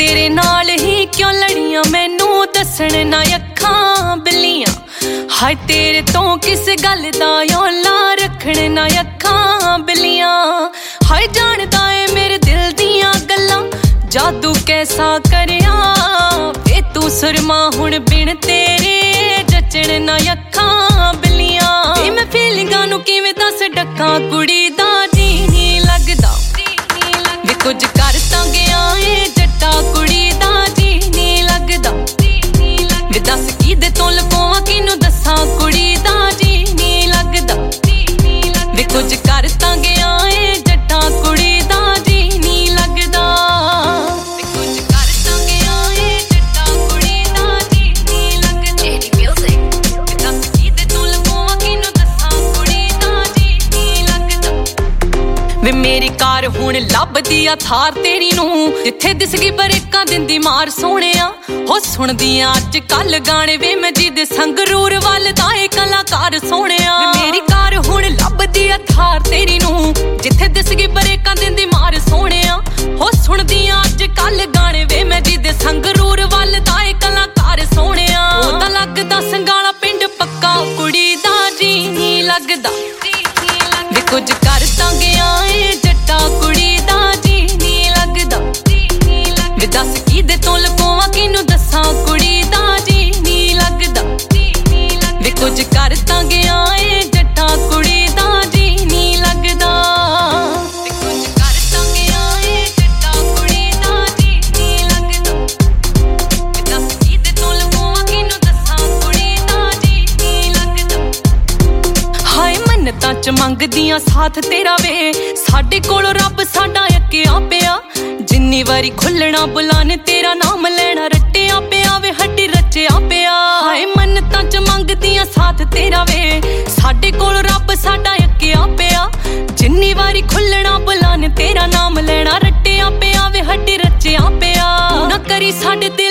तेरे नाल ही क्यों लड़ियां मैनू दसण ना अखां बिल्लियां हाय तेरे तो किस गल दा योला रखण ना अखां बिल्लियां हाय जानदा ए मेरे दिल दियां गल्लां जादू कैसा करया वे तू सुरमा हुण बिन तेरे जचण ना अखां बिल्लियां ए मैं फीलिंगां नू किवें दस डक्कां कुड़ी दा जी नहीं लगदा वे कुछ कर तां गया ए जट्टा कुड़ी दा जी नहीं लगदा वे दस किदे तो लकोवां किनू दसां कुड़ी दा जी नहीं लगदा वे कुछ कर तां गया ए जट्टा कुड़ी दा जी नहीं लगदा वे कुछ कर तां गया ए जट्टा कुड़ी दा जी नहीं लगदा वे दस किदे तो लकोवां किनू दसां कुड़ी दा जी नहीं लगदा वे मेरी कार हुण लभदी आ थार तेरी नू जिथे दिसगी बरेकां दिंदी मार सोहणिया हो सुणदियां अज कल गाने वे मैं जिदे संगरूर वल दा ए कलाकार सोहणिया मेरी कार हुण लभदी आ थार तेरी नू जिथे दिसगी बरेकां दिंदी मार सोहणिया हो सुणदियां अज कल गाने वे मैं जिदे संगरूर वल दा ए कलाकार सोहणिया ओदा लगदा संगाला पिंड पक्का कुड़ी दा जी नहीं लगदा वे कुछ कर तां गया ए जट्टा कुड़ी दा जी नहीं लगदा वे दस किदे तो लकोवां किनू दसां कुड़ी दा जी नहीं लगदा वे कुछ कर तां गया ए जट्टा कुड़ी दा जी नहीं लगदा वे कुछ कर तां गया ए जट्टा कुड़ी दा जी नहीं लगदा वे दस किदे तो लकोवां किनू दसां कुड़ी दा जी नहीं लगदा हाय मन्नतां च मंगदियां साथ तेरा वे साडे कोल रब साडा अक्किया पिया जिन्नी वारी खुलना बुलाने तेरा नाम लेना रट्टिया पिया वे हड्डी रचिया पिया हाय मन्नतां च मंगदियां साथ तेरा वे साडे कोल रब साडा अक्किया पिया जिन्नी वारी खुलना बुलाने तेरा नाम लेना रट्टिया पिया वे हड्डी रचिया पिया ना करी साडे ते